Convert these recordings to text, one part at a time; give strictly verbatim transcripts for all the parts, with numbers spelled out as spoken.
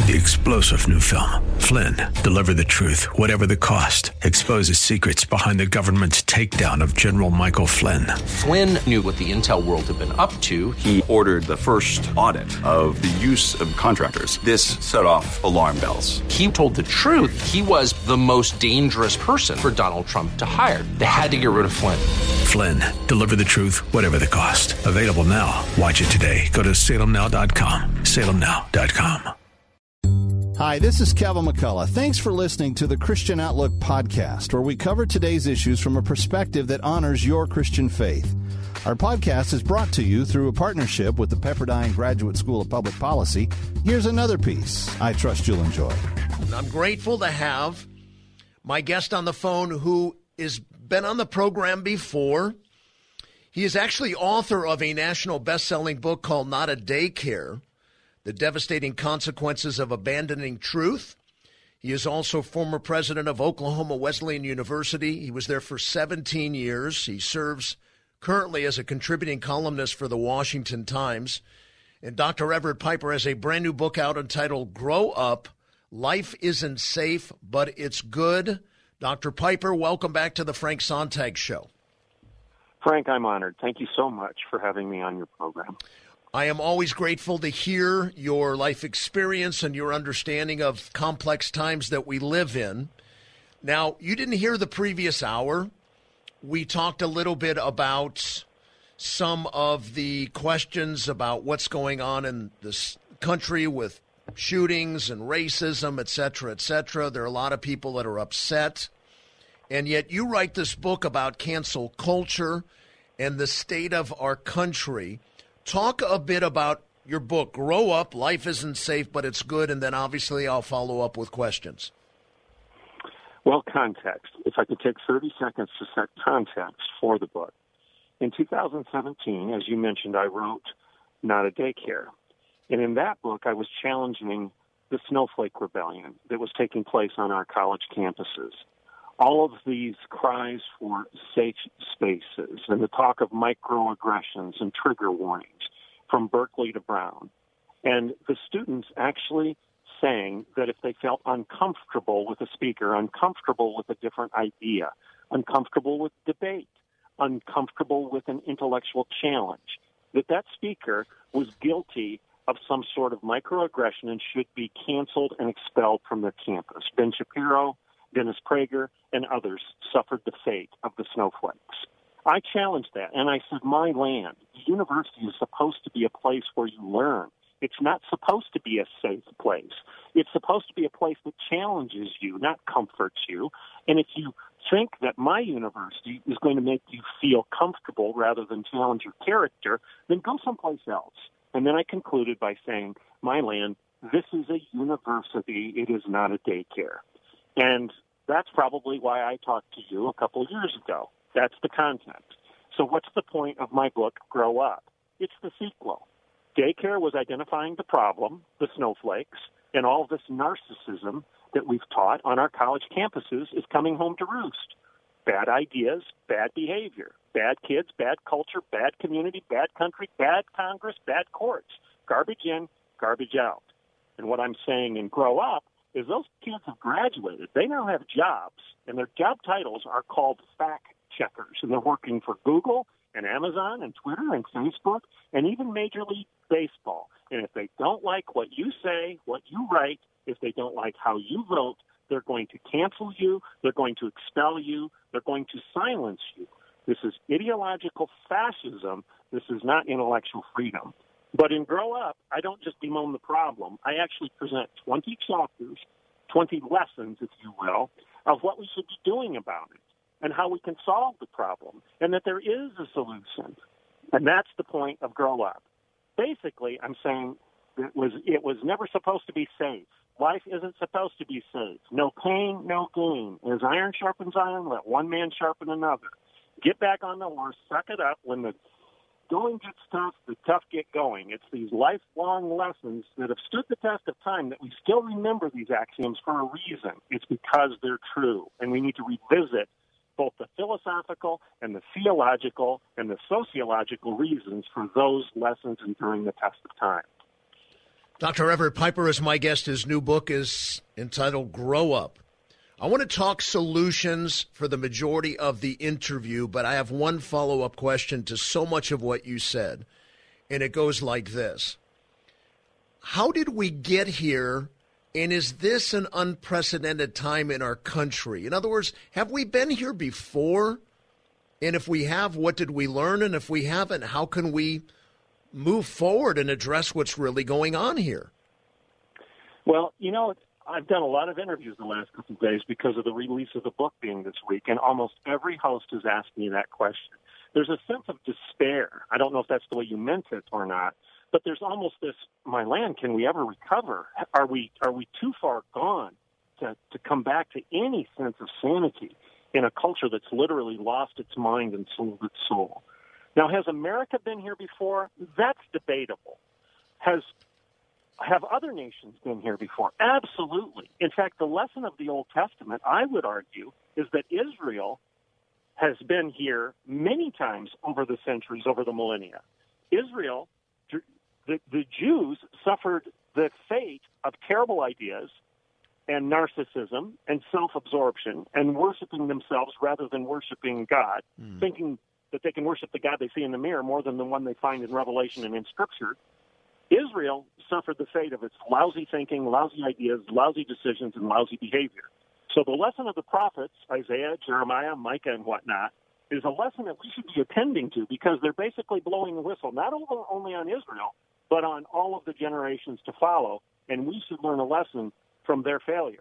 The explosive new film, Flynn, deliver the truth, whatever the cost, exposes secrets behind the government's takedown of General Michael Flynn. Flynn knew what the intel world had been up to. He ordered the first audit of the use of contractors. This set off alarm bells. He told the truth. He was the most dangerous person for Donald Trump to hire. They had to get rid of Flynn. Flynn, deliver the truth, whatever the cost. Available now. Watch it today. Go to salem now dot com. salem now dot com. Hi, this is Kevin McCullough. Thanks for listening to the Christian Outlook podcast, where we cover today's issues from a perspective that honors your Christian faith. Our podcast is brought to you through a partnership with the Pepperdine Graduate School of Public Policy. Here's another piece I trust you'll enjoy. I'm grateful to have my guest on the phone who has been on the program before. He is actually author of a national best-selling book called Not a Daycare: The Devastating Consequences of Abandoning Truth. He is also former president of Oklahoma Wesleyan University. He was there for seventeen years. He serves currently as a contributing columnist for the Washington Times. And Doctor Everett Piper has a brand new book out entitled Grow Up, Life Isn't Safe, But It's Good. Doctor Piper, welcome back to the Frank Sontag Show. Frank, I'm honored. Thank you so much for having me on your program. I am always grateful to hear your life experience and your understanding of complex times that we live in. Now, you didn't hear the previous hour. We talked a little bit about some of the questions about what's going on in this country with shootings and racism, et cetera, et cetera. There are a lot of people that are upset. And yet you write this book about cancel culture and the state of our country. Talk a bit about your book, Grow Up, Life Isn't Safe, But It's Good, and then obviously I'll follow up with questions. Well, context. If I could take thirty seconds to set context for the book. In two thousand seventeen, as you mentioned, I wrote Not a Daycare. And in that book, I was challenging the Snowflake Rebellion that was taking place on our college campuses. All of these cries for safe spaces and the talk of microaggressions and trigger warnings from Berkeley to Brown. And the students actually saying that if they felt uncomfortable with a speaker, uncomfortable with a different idea, uncomfortable with debate, uncomfortable with an intellectual challenge, that that speaker was guilty of some sort of microaggression and should be canceled and expelled from their campus. Ben Shapiro, Dennis Prager, and others suffered the fate of the snowflakes. I challenged that, and I said, my land, the university is supposed to be a place where you learn. It's not supposed to be a safe place. It's supposed to be a place that challenges you, not comforts you. And if you think that my university is going to make you feel comfortable rather than challenge your character, then go someplace else. And then I concluded by saying, my land, this is a university. It is not a daycare. And that's probably why I talked to you a couple of years ago. That's the context. So what's the point of my book, Grow Up? It's the sequel. Daycare was identifying the problem, the snowflakes, and all this narcissism that we've taught on our college campuses is coming home to roost. Bad ideas, bad behavior, bad kids, bad culture, bad community, bad country, bad Congress, bad courts. Garbage in, garbage out. And what I'm saying in Grow Up is those kids have graduated. They now have jobs, and their job titles are called fact checkers, and they're working for Google and Amazon and Twitter and Facebook and even Major League Baseball. And if they don't like what you say, what you write, if they don't like how you vote, they're going to cancel you, they're going to expel you, they're going to silence you. This is ideological fascism. This is not intellectual freedom. But in Grow Up, I don't just bemoan the problem. I actually present twenty chapters, twenty lessons, if you will, of what we should be doing about it and how we can solve the problem and that there is a solution. And that's the point of Grow Up. Basically, I'm saying it was it was never supposed to be safe. Life isn't supposed to be safe. No pain, no gain. As iron sharpens iron, let one man sharpen another. Get back on the horse, suck it up. When the going gets tough, the tough get going. It's these lifelong lessons that have stood the test of time that we still remember these axioms for a reason. It's because they're true, and we need to revisit both the philosophical and the theological and the sociological reasons for those lessons enduring the test of time. Doctor Everett Piper is my guest. His new book is entitled Grow Up. I want to talk solutions for the majority of the interview, but I have one follow-up question to so much of what you said, and it goes like this. How did we get here, and is this an unprecedented time in our country? In other words, have we been here before? And if we have, what did we learn? And if we haven't, how can we move forward and address what's really going on here? Well, you know, I've done a lot of interviews the last couple of days because of the release of the book being this week, and almost every host has asked me that question. There's a sense of despair. I don't know if that's the way you meant it or not, but there's almost this, my land, can we ever recover? Are we are we too far gone to, to come back to any sense of sanity in a culture that's literally lost its mind and sold its soul? Now, has America been here before? That's debatable. Has have other nations been here before? Absolutely. In fact, the lesson of the Old Testament, I would argue, is that Israel has been here many times over the centuries, over the millennia. Israel, the, the Jews suffered the fate of terrible ideas and narcissism and self-absorption and worshiping themselves rather than worshiping God, mm. thinking that they can worship the God they see in the mirror more than the one they find in Revelation and in Scripture. Israel suffered the fate of its lousy thinking, lousy ideas, lousy decisions, and lousy behavior. So the lesson of the prophets, Isaiah, Jeremiah, Micah, and whatnot, is a lesson that we should be attending to because they're basically blowing the whistle, not only on Israel, but on all of the generations to follow, and we should learn a lesson from their failures.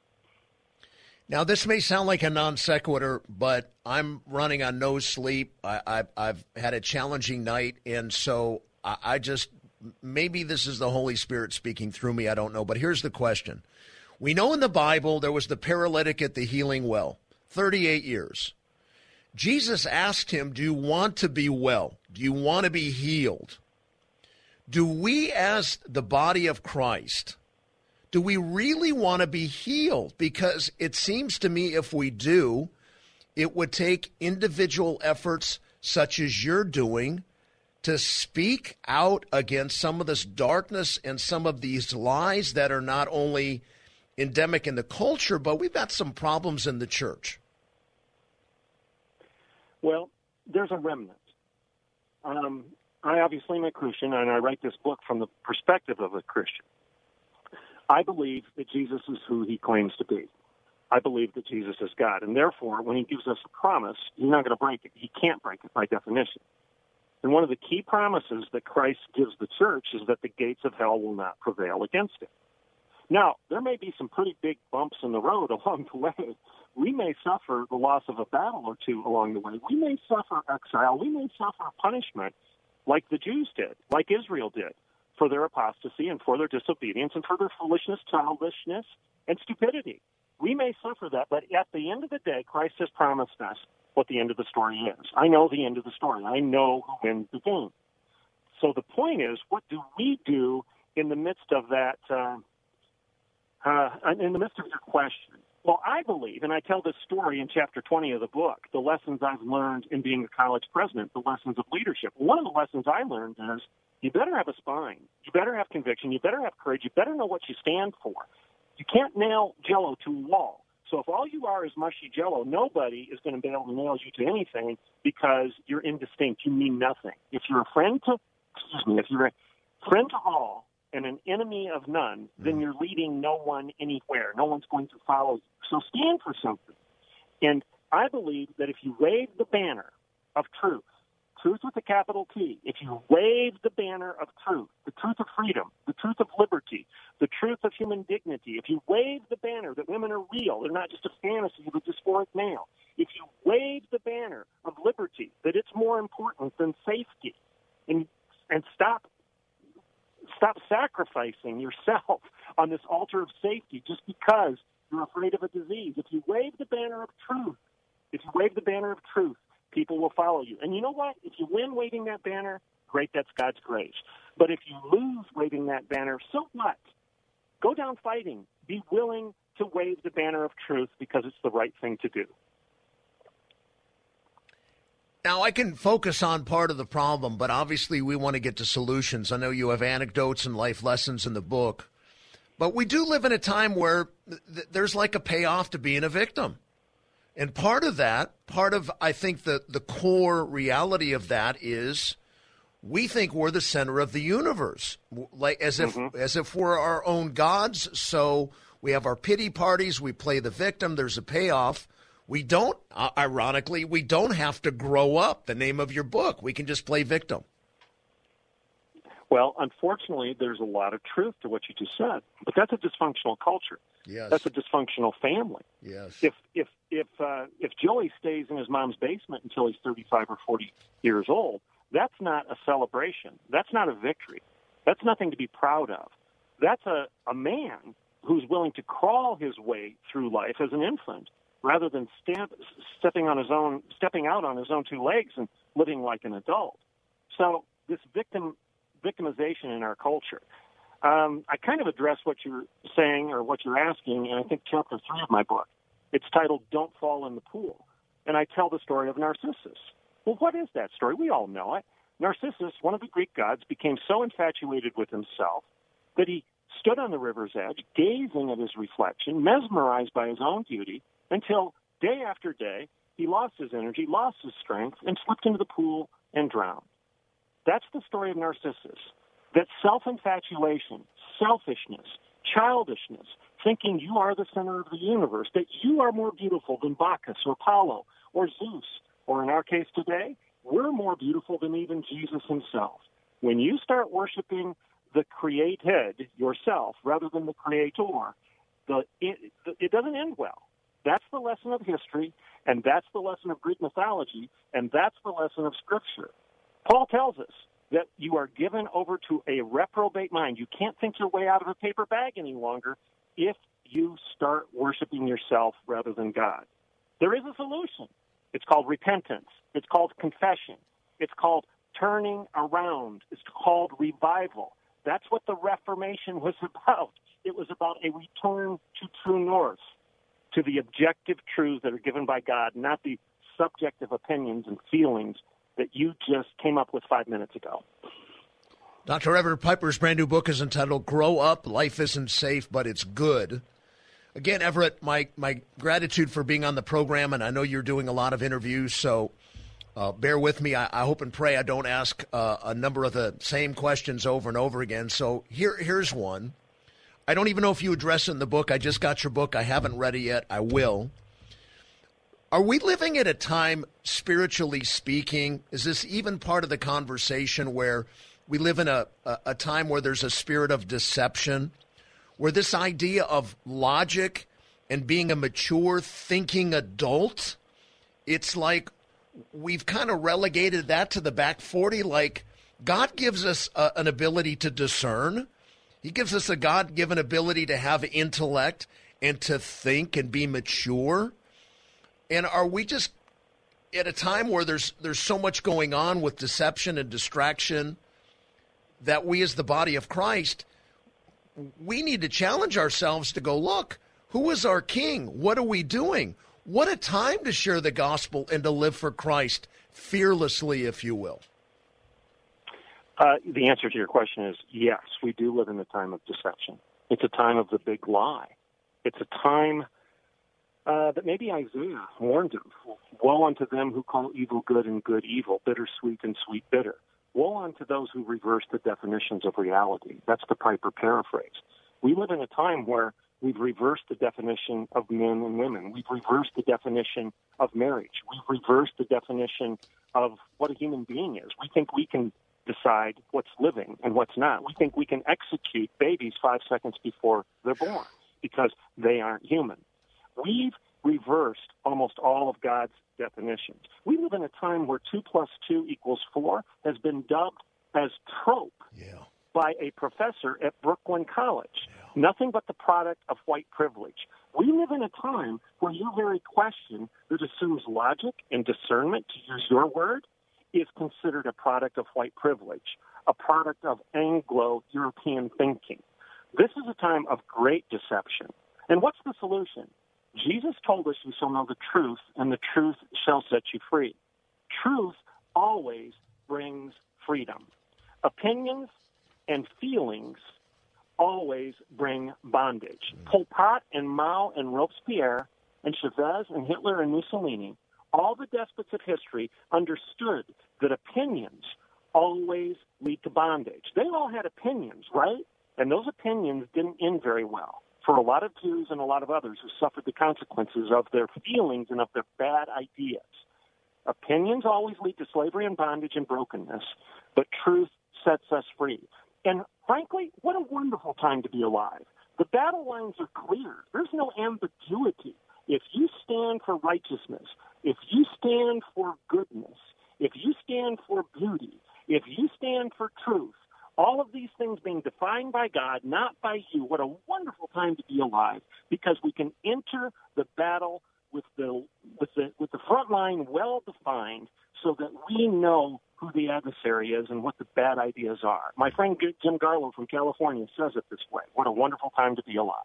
Now, this may sound like a non sequitur, but I'm running on no sleep. I, I, I've had a challenging night, and so I, I just, maybe this is the Holy Spirit speaking through me. I don't know, but here's the question. We know in the Bible there was the paralytic at the healing well, thirty-eight years. Jesus asked him, do you want to be well? Do you want to be healed? Do we, as the body of Christ, do we really want to be healed? Because it seems to me if we do, it would take individual efforts such as you're doing to speak out against some of this darkness and some of these lies that are not only endemic in the culture, but we've got some problems in the church. Well, there's a remnant. Um, I obviously am a Christian, and I write this book from the perspective of a Christian. I believe that Jesus is who he claims to be. I believe that Jesus is God, and therefore, when he gives us a promise, he's not going to break it. He can't break it by definition. And one of the key promises that Christ gives the church is that the gates of hell will not prevail against it. Now, there may be some pretty big bumps in the road along the way. We may suffer the loss of a battle or two along the way. We may suffer exile. We may suffer punishment like the Jews did, like Israel did, for their apostasy and for their disobedience and for their foolishness, childishness, and stupidity. We may suffer that, but at the end of the day, Christ has promised us what the end of the story is. I know the end of the story. I know who wins the game. So the point is, what do we do in the midst of that, uh, uh, in the midst of your question? Well, I believe, and I tell this story in chapter twenty of the book, the lessons I've learned in being a college president, the lessons of leadership. One of the lessons I learned is you better have a spine. You better have conviction. You better have courage. You better know what you stand for. You can't nail Jell-O to a wall. So if all you are is mushy Jell-O, nobody is going to be able to nail you to anything because you're indistinct. You mean nothing. If you're a friend to, excuse me, if you're a friend to all and an enemy of none, then you're leading no one anywhere. No one's going to follow you. So stand for something. And I believe that if you wave the banner of truth, truth with a capital T, if you wave the banner of truth, the truth of freedom, the truth of liberty, the truth of human dignity, if you wave the banner that women are real, they're not just a fantasy of a dysphoric male, if you wave the banner of liberty, that it's more important than safety, and and stop stop sacrificing yourself on this altar of safety just because you're afraid of a disease. If you wave the banner of truth, if you wave the banner of truth, people will follow you. And you know what? If you win waving that banner, great, that's God's grace. But if you lose waving that banner, so what? Go down fighting. Be willing to wave the banner of truth because it's the right thing to do. Now, I can focus on part of the problem, but obviously we want to get to solutions. I know you have anecdotes and life lessons in the book, but we do live in a time where th- there's like a payoff to being a victim. And part of that, part of, I think, the, the core reality of that is we think we're the center of the universe, like as if mm-hmm. as if we're our own gods. So we have our pity parties, we play the victim, there's a payoff. We don't, uh, ironically, we don't have to grow up, the name of your book. We can just play victim. Well, unfortunately, there's a lot of truth to what you just said, but that's a dysfunctional culture. Yes. That's a dysfunctional family. Yes. If if if uh, if Joey stays in his mom's basement until he's thirty-five or forty years old, that's not a celebration. That's not a victory. That's nothing to be proud of. That's a, a man who's willing to crawl his way through life as an infant, rather than stamp, stepping on his own, stepping out on his own two legs and living like an adult. So this victim victimization in our culture. Um, I kind of address what you're saying or what you're asking, and I think chapter three of my book. It's titled "Don't Fall in the Pool," and I tell the story of Narcissus. Well, what is that story? We all know it. Narcissus, one of the Greek gods, became so infatuated with himself that he stood on the river's edge, gazing at his reflection, mesmerized by his own beauty, until day after day he lost his energy, lost his strength, and slipped into the pool and drowned. That's the story of Narcissus. That self-infatuation, selfishness, childishness, thinking you are the center of the universe, that you are more beautiful than Bacchus or Apollo or Zeus, or in our case today, we're more beautiful than even Jesus himself. When you start worshiping the created yourself rather than the creator, the, it, it doesn't end well. That's the lesson of history, and that's the lesson of Greek mythology, and that's the lesson of Scripture. Paul tells us that you are given over to a reprobate mind. You can't think your way out of a paper bag any longer if you start worshiping yourself rather than God. There is a solution. It's called repentance. It's called confession. It's called turning around. It's called revival. That's what the Reformation was about. It was about a return to true north, to the objective truths that are given by God, not the subjective opinions and feelings that you just came up with five minutes ago. Doctor Everett Piper's brand new book is entitled Grow Up, Life Isn't Safe, But It's Good. Again, Everett, my, my gratitude for being on the program, and I know you're doing a lot of interviews, so uh, bear with me. I, I hope and pray I don't ask uh, a number of the same questions over and over again. So here, here's one. I don't even know if you address it in the book. I just got your book. I haven't read it yet. I will. Are we living at a time, spiritually speaking, is this even part of the conversation where we live in a, a, a time where there's a spirit of deception, where this idea of logic and being a mature, thinking adult, it's like we've kind of relegated that to the back forty, like God gives us a, an ability to discern. He gives us a God-given ability to have intellect and to think and be mature. And are we just at a time where there's there's so much going on with deception and distraction that we as the body of Christ, we need to challenge ourselves to go, look, who is our king? What are we doing? What a time to share the gospel and to live for Christ fearlessly, if you will. Uh, the answer to your question is yes, we do live in a time of deception. It's a time of the big lie. It's a time Uh, that maybe Isaiah warned them. Woe unto them who call evil good and good evil, bitter sweet and sweet bitter. Woe unto those who reverse the definitions of reality. That's the Piper paraphrase. We live in a time where we've reversed the definition of men and women. We've reversed the definition of marriage. We've reversed the definition of what a human being is. We think we can decide what's living and what's not. We think we can execute babies five seconds before they're born because they aren't human. We've reversed almost all of God's definitions. We live in a time where two plus two equals four has been dubbed as trope yeah. by a professor at Brooklyn College. Yeah. Nothing but the product of white privilege. We live in a time where your very question that assumes logic and discernment, to use your word, is considered a product of white privilege, a product of Anglo-European thinking. This is a time of great deception. And what's the solution? Jesus told us you shall know the truth, and the truth shall set you free. truth always brings freedom. Opinions and feelings always bring bondage. Pol Pot and Mao and Robespierre and Chavez and Hitler and Mussolini, all the despots of history understood that opinions always lead to bondage. They all had opinions, right? And those opinions didn't end very well for a lot of Jews and a lot of others who suffered the consequences of their feelings and of their bad ideas. Opinions always lead to slavery and bondage and brokenness, but truth sets us free. And frankly, what a wonderful time to be alive. The battle lines are clear. There's no ambiguity. If you stand for righteousness, if you stand for goodness, if you stand for beauty, if you stand for truth, all of these things being defined by God, not by you, what a wonderful time to be alive, because we can enter the battle with the with the with the front line well defined, so that we know who the adversary is and what the bad ideas are. My friend Jim Garlow from California says it this way: what a wonderful time to be alive.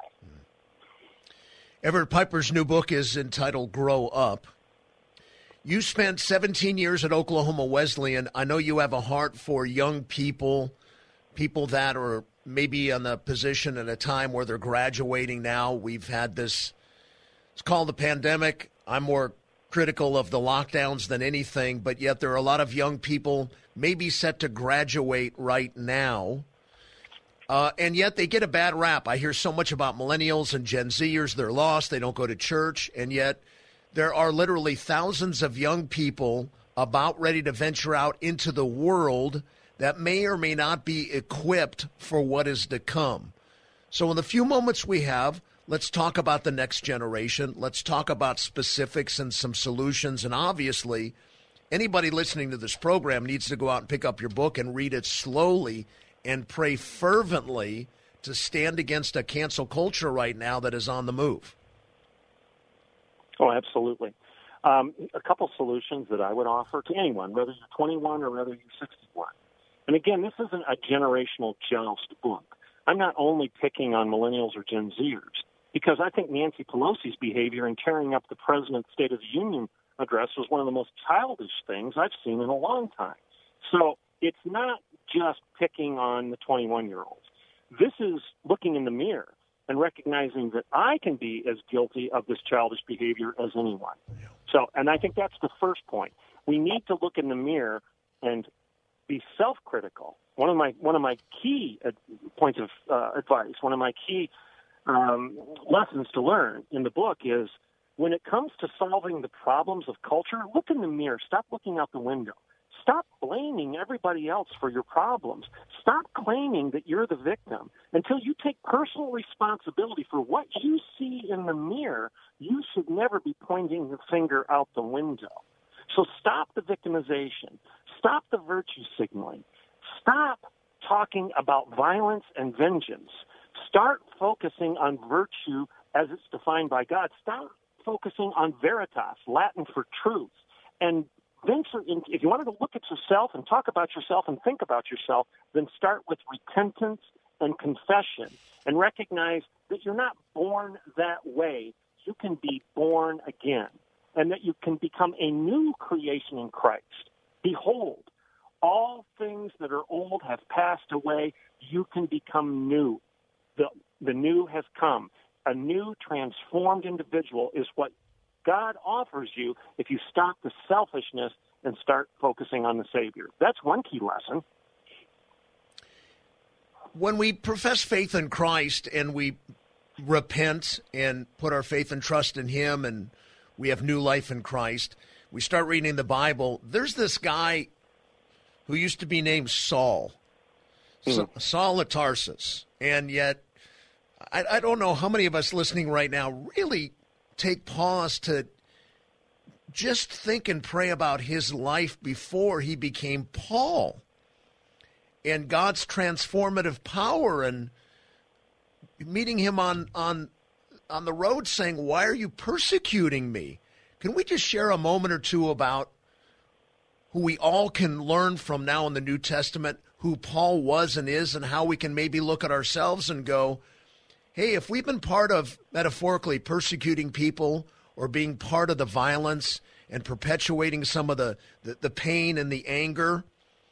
Everett Piper's new book is entitled Grow Up. You spent seventeen years at Oklahoma Wesleyan. I know you have a heart for young people, people that are maybe in a position at a time where they're graduating now. We've had this, it's called the pandemic. I'm more critical of the lockdowns than anything, but yet there are a lot of young people maybe set to graduate right now, uh, and yet they get a bad rap. I hear so much about millennials and Gen Zers. They're lost. They don't go to church, and yet there are literally thousands of young people about ready to venture out into the world that may or may not be equipped for what is to come. So in the few moments we have, let's talk about the next generation. Let's talk about specifics and some solutions. And obviously, anybody listening to this program needs to go out and pick up your book and read it slowly and pray fervently to stand against a cancel culture right now that is on the move. Oh, absolutely. Um, a couple solutions that I would offer to anyone, whether you're twenty-one or whether you're sixty-one. And again, this isn't a generational joust book. I'm not only picking on millennials or Gen Zers, because I think Nancy Pelosi's behavior in tearing up the President's State of the Union address was one of the most childish things I've seen in a long time. So it's not just picking on the twenty-one-year-olds. This is looking in the mirror and recognizing that I can be as guilty of this childish behavior as anyone. So, and I think that's the first point. We need to look in the mirror and be self-critical. One of my one of my key ad- points of uh, advice, one of my key um, lessons to learn in the book is when it comes to solving the problems of culture, look in the mirror. Stop looking out the window. Stop blaming everybody else for your problems. Stop claiming that you're the victim. Until you take personal responsibility for what you see in the mirror, you should never be pointing your finger out the window. So stop the victimization. Stop the virtue signaling. Stop talking about violence and vengeance. Start focusing on virtue as it's defined by God. Start focusing on veritas, Latin for truth. And venture in, if you wanted to look at yourself and talk about yourself and think about yourself, then start with repentance and confession and recognize that you're not born that way. You can be born again, and that you can become a new creation in Christ. Behold, all things that are old have passed away. You can become new. The, the new has come. A new transformed individual is what God offers you if you stop the selfishness and start focusing on the Savior. That's one key lesson. When we profess faith in Christ and we repent and put our faith and trust in Him and we have new life in Christ, we start reading the Bible. There's this guy who used to be named Saul, mm-hmm. Saul of Tarsus, and yet I, I don't know how many of us listening right now really take pause to just think and pray about his life before he became Paul and God's transformative power, and meeting him on, on, on the road saying, "Why are you persecuting me?" Can we just share a moment or two about who we all can learn from now in the New Testament, who Paul was and is, and how we can maybe look at ourselves and go, hey, if we've been part of, metaphorically, persecuting people or being part of the violence and perpetuating some of the, the, the pain and the anger.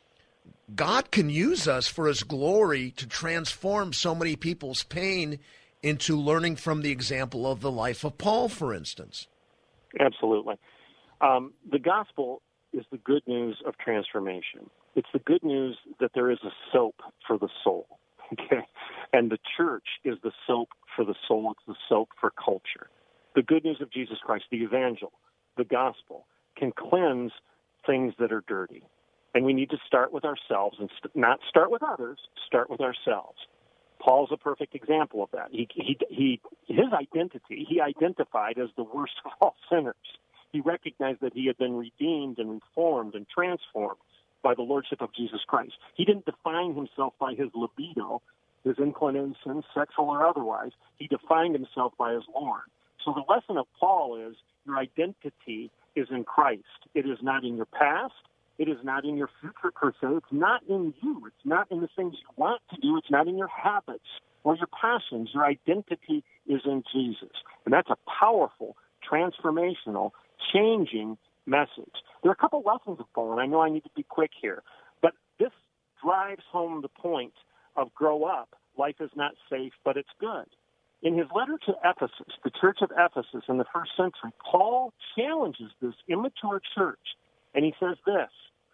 God can use us for his glory to transform so many people's pain into learning from the example of the life of Paul, for instance. Absolutely. Um, the gospel is the good news of transformation. It's the good news that there is a soap for the soul, okay? And the church is the soap for the soul. It's the soap for culture. The good news of Jesus Christ, the evangel, the gospel, can cleanse things that are dirty. And we need to start with ourselves and st- not start with others, start with ourselves. Paul's a perfect example of that. He, he, he, his identity, he identified as the worst of all sinners. He recognized that he had been redeemed and reformed and transformed by the lordship of Jesus Christ. He didn't define himself by his libido, his inclination, sexual or otherwise. He defined himself by his Lord. So the lesson of Paul is your identity is in Christ. It is not in your past. It is not in your future per se. It's not in you. It's not in the things you want to do. It's not in your habits or your passions. Your identity is in Jesus. And that's a powerful, transformational, changing message. There are a couple lessons of Paul, and I know I need to be quick here, but this drives home the point of grow up. Life is not safe, but it's good. In his letter to Ephesus, the church of Ephesus in the first century, Paul challenges this immature church, and he says this: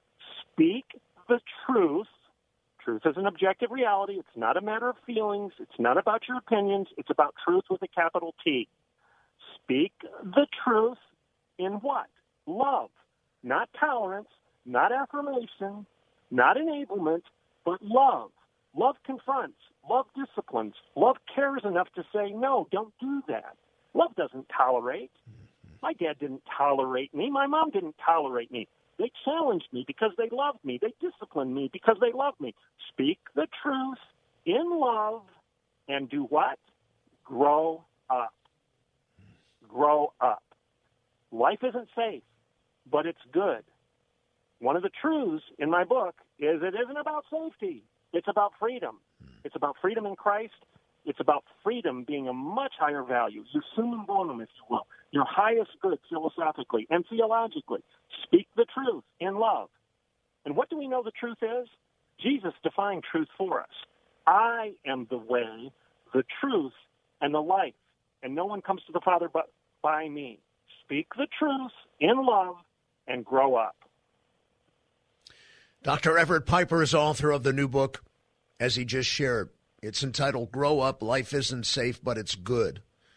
speak the truth. Truth is an objective reality. It's not a matter of feelings. It's not about your opinions. It's about truth with a capital T. Speak the truth in what? Love. Not tolerance, not affirmation, not enablement, but love. Love confronts. Love disciplines. Love cares enough to say, no, don't do that. Love doesn't tolerate. My dad didn't tolerate me. My mom didn't tolerate me. They challenged me because they loved me. They disciplined me because they loved me. Speak the truth in love and do what? Grow up. Grow up. Life isn't safe, but it's good. One of the truths in my book is it isn't about safety. It's about freedom. It's about freedom in Christ. It's about freedom being a much higher value. Your summum bonum, if you will. Your highest good philosophically and theologically. Speak the truth in love. And what do we know the truth is? Jesus defined truth for us. I am the way, the truth, and the life. And no one comes to the Father but by me. Speak the truth in love and grow up. Doctor Everett Piper is author of the new book, as he just shared. It's entitled Grow Up, Life Isn't Safe, But It's Good.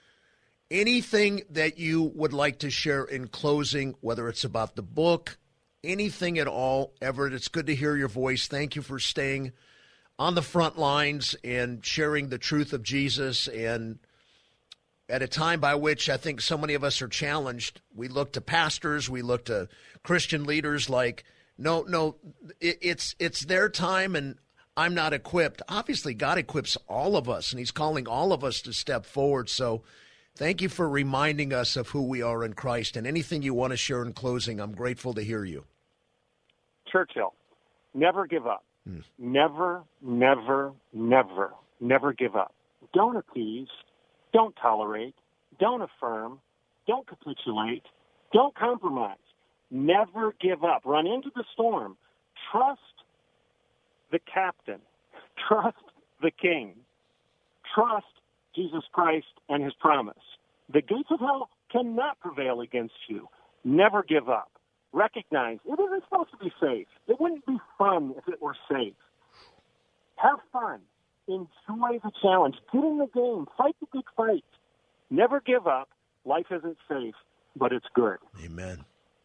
Anything that you would like to share in closing, whether it's about the book, anything at all, Everett, it's good to hear your voice. Thank you for staying on the front lines and sharing the truth of Jesus. And at a time by which I think so many of us are challenged, we look to pastors, we look to Christian leaders like, no, no, it, it's it's their time and I'm not equipped. Obviously, God equips all of us, and he's calling all of us to step forward. So thank you for reminding us of who we are in Christ. And anything you want to share in closing, I'm grateful to hear you. Churchill, never give up. Hmm. Never, never, never, never give up. Don't appease. Don't tolerate. Don't affirm. Don't capitulate. Don't compromise. Never give up. Run into the storm. Trust the captain. Trust the king. Trust Jesus Christ and his promise. The gates of hell cannot prevail against you. Never give up. Recognize it isn't supposed to be safe. It wouldn't be fun if it were safe. Have fun. Enjoy the challenge. Get in the game. Fight the good fight. Never give up. Life isn't safe, but it's good. Amen.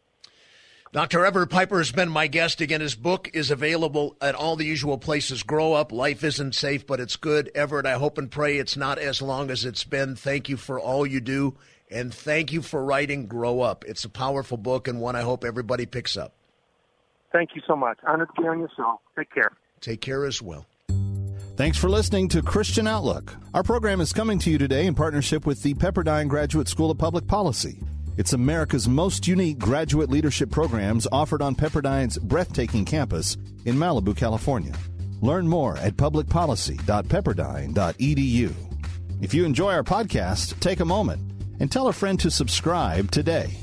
Doctor Everett Piper has been my guest again. His book is available at all the usual places. Grow Up, Life Isn't Safe, But It's Good. Everett, I hope and pray it's not as long as it's been. Thank you for all you do, and thank you for writing Grow Up. It's a powerful book and one I hope everybody picks up. Thank you so much. Honored to be on your show. Take care. Take care as well. Thanks for listening to Christian Outlook. Our program is coming to you today in partnership with the Pepperdine Graduate School of Public Policy. It's America's most unique graduate leadership programs offered on Pepperdine's breathtaking campus in Malibu, California. Learn more at public policy dot pepperdine dot e d u. If you enjoy our podcast, take a moment and tell a friend to subscribe today.